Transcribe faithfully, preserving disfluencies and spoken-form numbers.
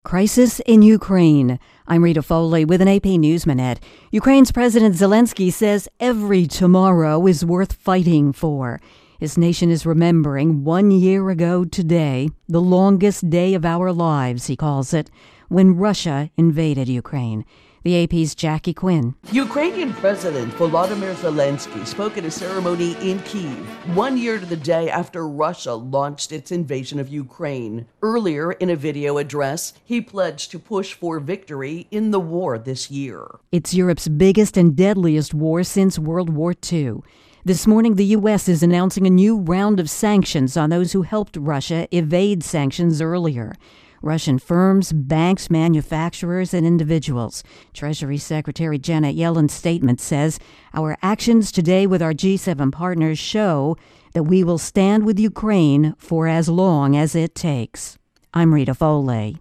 Crisis in Ukraine. I'm Rita Foley with an A P News Minute. Ukraine's President Zelensky says every tomorrow is worth fighting for. His nation is remembering one year ago today, the longest day of our lives, he calls it, when Russia invaded Ukraine. The A P's Jackie Quinn. Ukrainian President Volodymyr Zelensky spoke at a ceremony in Kyiv, one year to the day after Russia launched its invasion of Ukraine. Earlier, in a video address, he pledged to push for victory in the war this year. It's Europe's biggest and deadliest war since World War Two. This morning, the U S is announcing a new round of sanctions on those who helped Russia evade sanctions earlier. Russian firms, banks, manufacturers, and individuals. Treasury Secretary Janet Yellen's statement says, "Our actions today with our G seven partners show that we will stand with Ukraine for as long as it takes." I'm Rita Foley.